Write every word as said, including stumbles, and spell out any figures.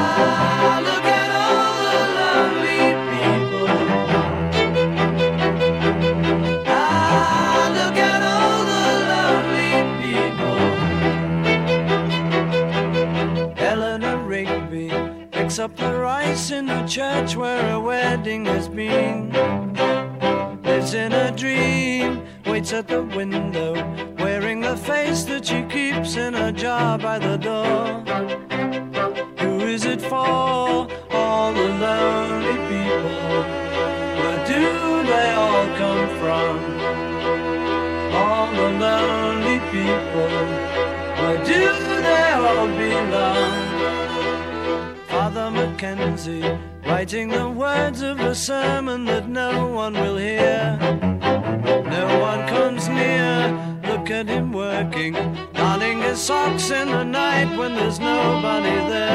Ah, look at all the lonely people. Ah, look at all the lonely people. Eleanor Rigby picks up the rice in the church where a wedding has been. Lives in a dream, waits at the window, wearing the face that she keeps in a jar by the door. Who is it for? All the lonely people. Where do they all come from? All the lonely people. Where do they all belong? Father Mackenzie, writing the words of a sermon that no one will hear. No one comes near, look at him working, darning his socks in the night when there's nobody there.